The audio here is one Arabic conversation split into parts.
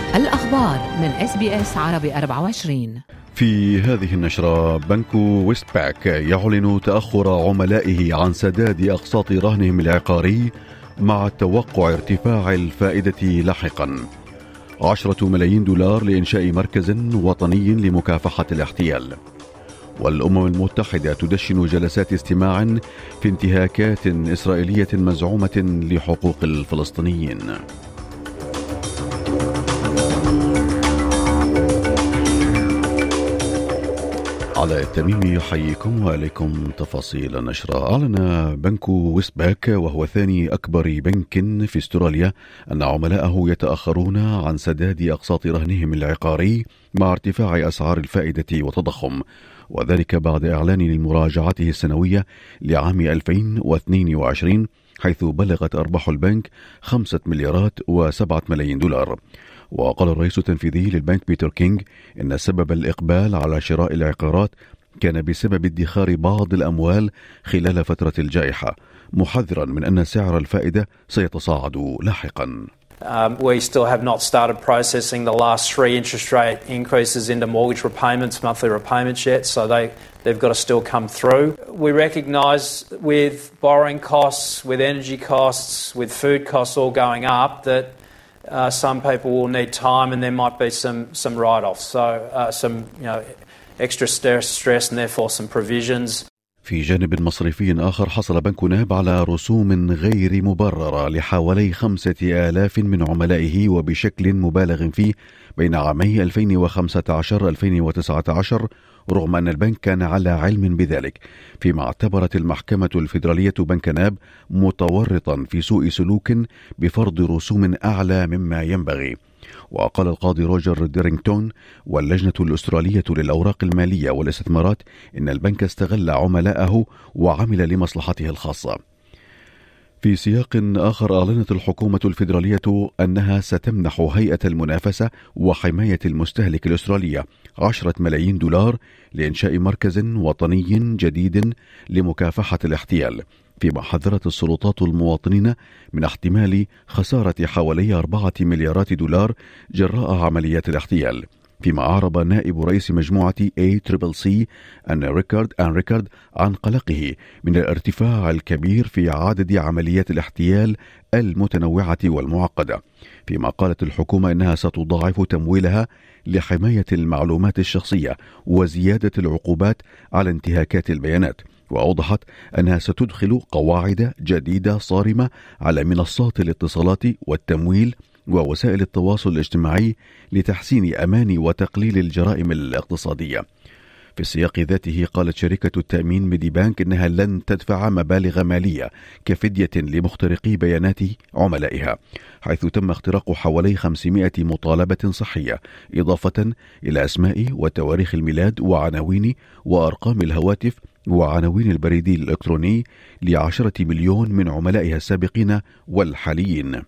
الأخبار من SBS عربي 24. في هذه النشرة، بنك ويستباك يعلن تأخر عملائه عن سداد أقساط رهنهم العقاري مع توقع ارتفاع الفائدة لاحقا. 10 ملايين دولار لإنشاء مركز وطني لمكافحة الاحتيال. والأمم المتحدة تدشن جلسات استماع في انتهاكات إسرائيلية مزعومة لحقوق الفلسطينيين. على التميم يحييكم وعليكم تفاصيل النشرة. أعلن بنك ويستباك وهو ثاني أكبر بنك في استراليا أن عملائه يتأخرون عن سداد أقساط رهنهم العقاري مع ارتفاع أسعار الفائدة وتضخم، وذلك بعد إعلان مراجعته السنوية لعام 2022 حيث بلغت أرباح البنك 5 مليارات و7 ملايين دولار. وقال الرئيس التنفيذي للبنك بيتر كينغ إن سبب الإقبال على شراء العقارات كان بسبب ادخار بعض الأموال خلال فترة الجائحة، محذرا من أن سعر الفائدة سيتصاعد لاحقا. We still have not started processing the last 3 interest rate increases into mortgage repayments, monthly repayments yet, so they've got to still come through. We recognise with borrowing costs, with energy costs, with food costs all going up that some people will need time and there might be some write-offs, so some extra stress and therefore some provisions. في جانب مصرفي آخر، حصل بنك ناب على رسوم غير مبررة لحوالي 5,000 من عملائه وبشكل مبالغ فيه بين عامي 2015-2019، رغم أن البنك كان على علم بذلك، فيما اعتبرت المحكمة الفيدرالية بنك ناب متورطا في سوء سلوك بفرض رسوم أعلى مما ينبغي. وقال القاضي روجر ديرينغتون واللجنة الأسترالية للأوراق المالية والاستثمارات إن البنك استغل عملائه وعمل لمصلحته الخاصة. في سياق آخر، أعلنت الحكومة الفيدرالية أنها ستمنح هيئة المنافسة وحماية المستهلك الأسترالية 10 ملايين دولار لإنشاء مركز وطني جديد لمكافحة الاحتيال، فيما حذرت السلطات المواطنين من احتمال خسارة حوالي 4 مليارات دولار جراء عمليات الاحتيال. فيما أعرب نائب رئيس مجموعة ACCC أن ريكارد عن قلقه من الارتفاع الكبير في عدد عمليات الاحتيال المتنوعة والمعقدة، فيما قالت الحكومة إنها ستضاعف تمويلها لحماية المعلومات الشخصية وزيادة العقوبات على انتهاكات البيانات. وأوضحت أنها ستدخل قواعد جديدة صارمة على منصات الاتصالات والتمويل ووسائل التواصل الاجتماعي لتحسين أمان وتقليل الجرائم الاقتصادية. في السياق ذاته، قالت شركة التأمين ميدي بانك إنها لن تدفع مبالغ مالية كفدية لمخترقي بيانات عملائها، حيث تم اختراق حوالي 500 مطالبة صحية، إضافة إلى أسماء وتواريخ الميلاد وعناوين وأرقام الهواتف وعناوين البريد الإلكتروني ل10 مليون من عملائها السابقين والحاليين.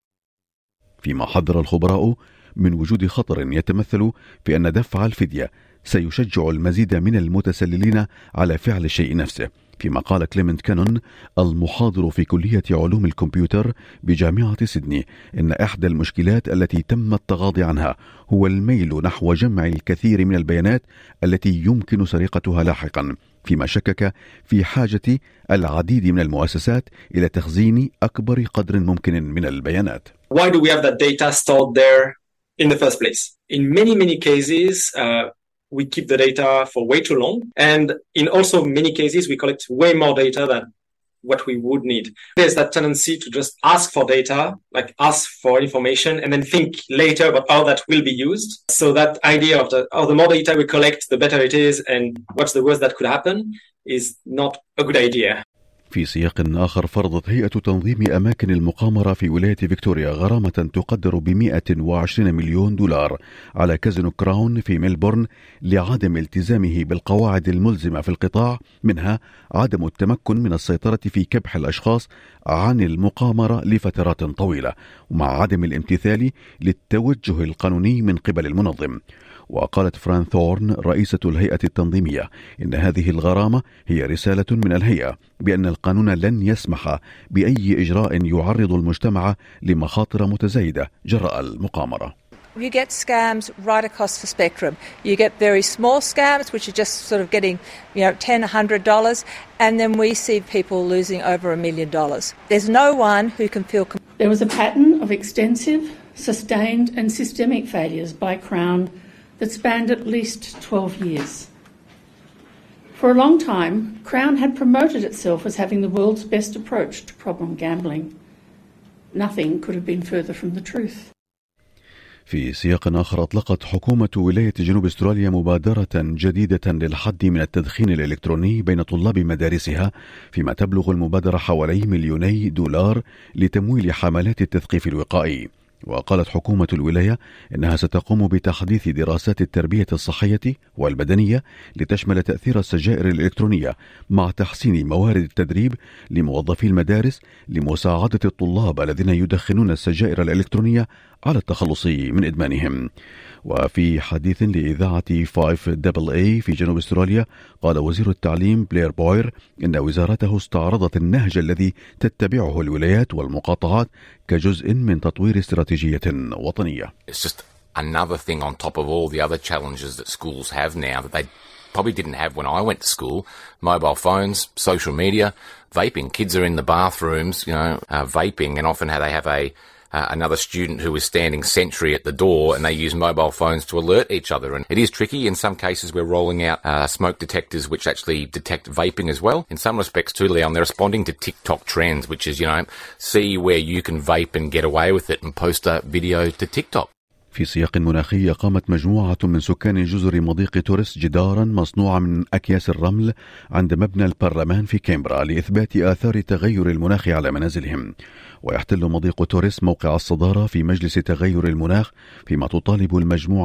فيما حذر الخبراء من وجود خطر يتمثل في أن دفع الفدية سيشجع المزيد من المتسللين على فعل الشيء نفسه. فيما قال كليمنت كانون المحاضر في كلية علوم الكمبيوتر بجامعة سيدني إن إحدى المشكلات التي تم التغاضي عنها هو الميل نحو جمع الكثير من البيانات التي يمكن سرقتها لاحقا، فيما شكك في حاجة العديد من المؤسسات إلى تخزين أكبر قدر ممكن من البيانات. Why do we have that data stored there in the first place? In many cases, we keep the data for way too long, and in also many cases we collect way more data than what we would need. There's that tendency to just ask for data, like ask for information, and then think later about how that will be used. So that idea of the more data we collect, the better it is, and what's the worst that could happen is not a good idea. في سياق آخر، فرضت هيئة تنظيم أماكن المقامرة في ولاية فيكتوريا غرامة تقدر ب$120 مليون على كازينو كراون في ميلبورن لعدم التزامه بالقواعد الملزمة في القطاع، منها عدم التمكن من السيطرة في كبح الأشخاص عن المقامرة لفترات طويلة، ومع عدم الامتثال للتوجه القانوني من قبل المنظم. وقالت فران ثورن رئيسة الهيئة التنظيمية إن هذه الغرامة هي رسالة من الهيئة بأن القانون لن يسمح بأي إجراء يعرض المجتمع لمخاطر متزايدة جراء المقامرة. You get scams right across the spectrum. You get very small scams, which are just sort of getting, $10, $100, and then we see people losing over $1 million. There's no one who can feel... There was a pattern of extensive, sustained and systemic failures by Crown that spanned at least 12 years. For a long time, Crown had promoted itself as having the world's best approach to problem gambling. Nothing could have been further from the truth. في سياق آخر، أطلقت حكومة ولاية جنوب أستراليا مبادرة جديدة للحد من التدخين الإلكتروني بين طلاب مدارسها، فيما تبلغ المبادرة حوالي $2 مليون لتمويل حملات التثقيف الوقائي. وقالت حكومة الولاية إنها ستقوم بتحديث دراسات التربية الصحية والبدنية لتشمل تأثير السجائر الإلكترونية مع تحسين موارد التدريب لموظفي المدارس لمساعدة الطلاب الذين يدخنون السجائر الإلكترونية على التخلص من إدمانهم. وفي حديث لإذاعة 5AA في جنوب أستراليا، قال وزير التعليم بلير بوير إن وزارته استعرضت النهج الذي تتبعه الولايات والمقاطعات كجزء من تطوير استراتيجية وطنية. It's just another thing on top of all the other challenges that schools have now that they probably didn't have when I went to school. Mobile phones, social media, vaping. Kids are in the bathrooms, vaping, and often they have another student who is standing sentry at the door, and they use mobile phones to alert each other. And it is tricky. In some cases, we're rolling out smoke detectors which actually detect vaping as well. In some respects too, Leon, they're responding to TikTok trends, which is, see where you can vape and get away with it and post a video to TikTok. في سياق مناخي، قامت مجموعة من سكان جزر مضيق توريس جدارا مصنوعا من أكياس الرمل عند مبنى البرلمان في كامبرا لإثبات آثار تغير المناخ على منازلهم. ويحتل مضيق توريس موقع الصدارة في مجلس تغير المناخ، فيما تطالب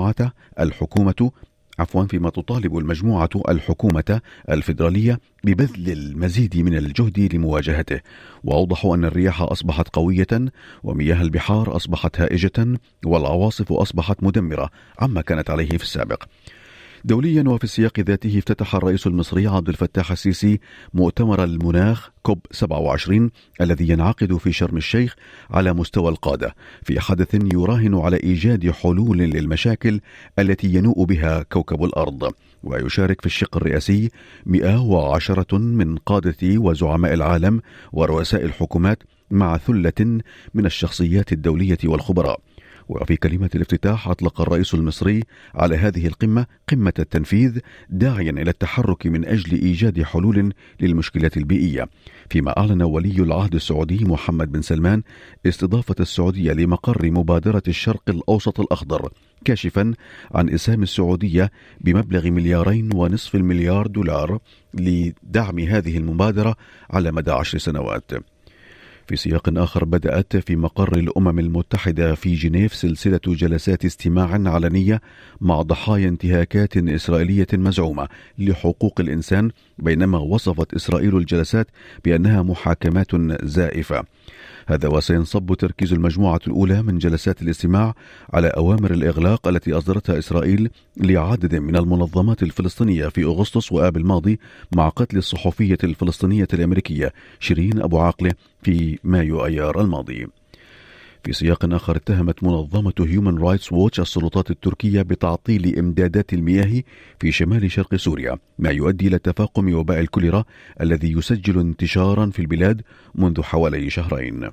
المجموعة الحكومة الفيدرالية ببذل المزيد من الجهد لمواجهته. وأوضحوا أن الرياح أصبحت قوية، ومياه البحار أصبحت هائجة، والعواصف أصبحت مدمرة عما كانت عليه في السابق. دوليا، وفي السياق ذاته، افتتح الرئيس المصري عبد الفتاح السيسي مؤتمر المناخ كوب 27 الذي ينعقد في شرم الشيخ على مستوى القادة، في حدث يراهن على إيجاد حلول للمشاكل التي ينوء بها كوكب الأرض. ويشارك في الشق الرئاسي 110 من قادة وزعماء العالم ورؤساء الحكومات مع ثلة من الشخصيات الدولية والخبراء. وفي كلمة الافتتاح، أطلق الرئيس المصري على هذه القمة قمة التنفيذ، داعيا إلى التحرك من أجل إيجاد حلول للمشكلات البيئية. فيما أعلن ولي العهد السعودي محمد بن سلمان استضافة السعودية لمقر مبادرة الشرق الأوسط الأخضر، كاشفا عن إسهام السعودية بمبلغ $2.5 مليار لدعم هذه المبادرة على مدى 10 سنوات. في سياق آخر، بدأت في مقر الأمم المتحدة في جنيف سلسلة جلسات استماع علنية مع ضحايا انتهاكات إسرائيلية مزعومة لحقوق الإنسان، بينما وصفت إسرائيل الجلسات بأنها محاكمات زائفة. هذا وسينصب تركيز المجموعة الأولى من جلسات الاستماع على أوامر الإغلاق التي أصدرتها إسرائيل لعدد من المنظمات الفلسطينية في أغسطس وآب الماضي، مع قتل الصحفية الفلسطينية الأمريكية شيرين أبو عاقلة في مايو أيار الماضي. في سياق آخر، اتهمت منظمة هيومن رايتس ووتش السلطات التركية بتعطيل إمدادات المياه في شمال شرق سوريا، ما يؤدي إلى تفاقم وباء الكوليرا الذي يسجل انتشارا في البلاد منذ حوالي شهرين.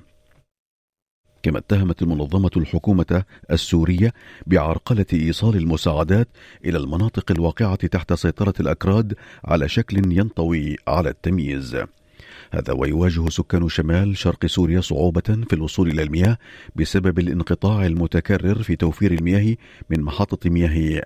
كما اتهمت المنظمة الحكومة السورية بعرقلة إيصال المساعدات إلى المناطق الواقعة تحت سيطرة الأكراد على شكل ينطوي على التمييز. هذا ويواجه سكان شمال شرق سوريا صعوبة في الوصول إلى المياه بسبب الانقطاع المتكرر في توفير المياه من محطة مياه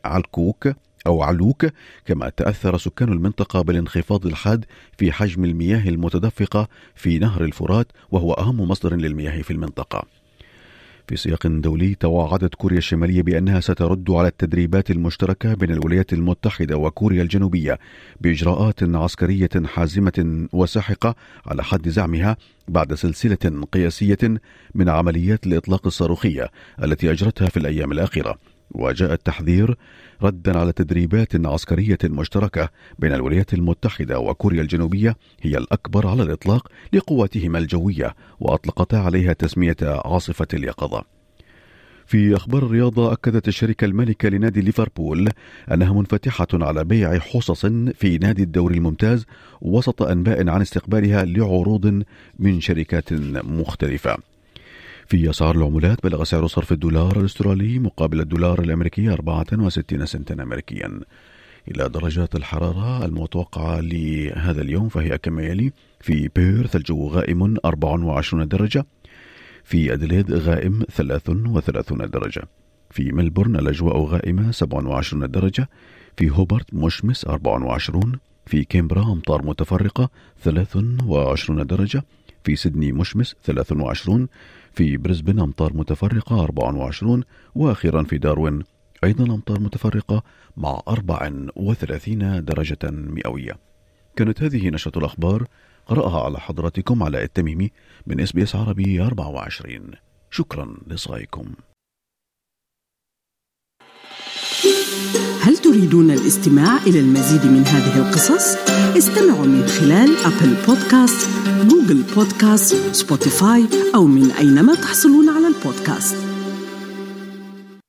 علوك. كما تأثر سكان المنطقة بالانخفاض الحاد في حجم المياه المتدفقة في نهر الفرات، وهو أهم مصدر للمياه في المنطقة. في سياق دولي، توعدت كوريا الشمالية بأنها سترد على التدريبات المشتركة بين الولايات المتحدة وكوريا الجنوبية بإجراءات عسكرية حازمة وساحقة على حد زعمها، بعد سلسلة قياسية من عمليات الإطلاق الصاروخية التي أجرتها في الأيام الأخيرة. وجاء التحذير ردا على تدريبات عسكرية مشتركة بين الولايات المتحدة وكوريا الجنوبية هي الأكبر على الإطلاق لقواتهما الجوية، وأطلقتا عليها تسمية عاصفة اليقظة. في أخبار الرياضة، أكدت الشركة المالكة لنادي ليفربول أنها منفتحة على بيع حصص في نادي الدوري الممتاز وسط أنباء عن استقبالها لعروض من شركات مختلفة. في أسعار العملات، بلغ سعر صرف الدولار الأسترالي مقابل الدولار الأمريكي 64 سنتا أمريكيا. إلى درجات الحرارة المتوقعة لهذا اليوم فهي كما يلي: في بيرث الجو غائم 24 درجة، في أدليد غائم 33 درجة، في ملبورن الأجواء غائمة 27 درجة، في هوبارت مشمس 24، في كامبرا أمطار متفرقة 23 درجة، في سيدني مشمس 23، في بريسبن أمطار متفرقة 24، وأخيرا في داروين أيضا أمطار متفرقة مع 34 درجة مئوية. كانت هذه نشرة الأخبار، قرأها على حضراتكم علاء التميمي من SBS عربي 24. شكرا لصغائكم. هل تريدون الاستماع إلى المزيد من هذه القصص؟ استمعوا من خلال أبل بودكاست، جوجل بودكاست، سبوتيفاي أو من أينما تحصلون على البودكاست.